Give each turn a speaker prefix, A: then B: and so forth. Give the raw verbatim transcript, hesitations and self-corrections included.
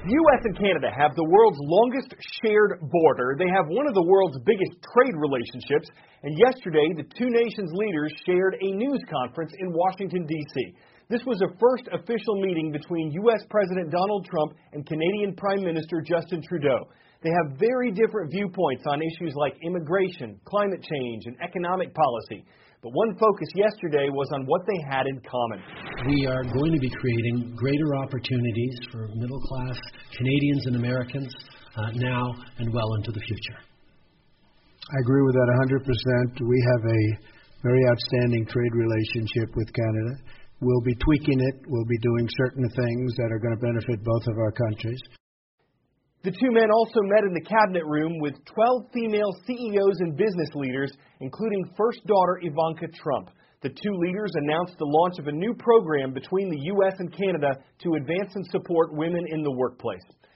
A: The U S and Canada have the world's longest shared border. They have one of the world's biggest trade relationships. And yesterday, the two nations' leaders shared a news conference in Washington, D C This was a first official meeting between U S President Donald Trump and Canadian Prime Minister Justin Trudeau. They have very different viewpoints on issues like immigration, climate change, and economic policy. But one focus yesterday was on what they had in common.
B: We are going to be creating greater opportunities for middle-class Canadians and Americans uh, now and well into the future.
C: I agree with that one hundred percent. We have a very outstanding trade relationship with Canada. We'll be tweaking it. We'll be doing certain things that are going to benefit both of our countries.
A: The two men also met in the cabinet room with twelve female C E Os and business leaders, including first daughter Ivanka Trump. The two leaders announced the launch of a new program between the U S and Canada to advance and support women in the workplace.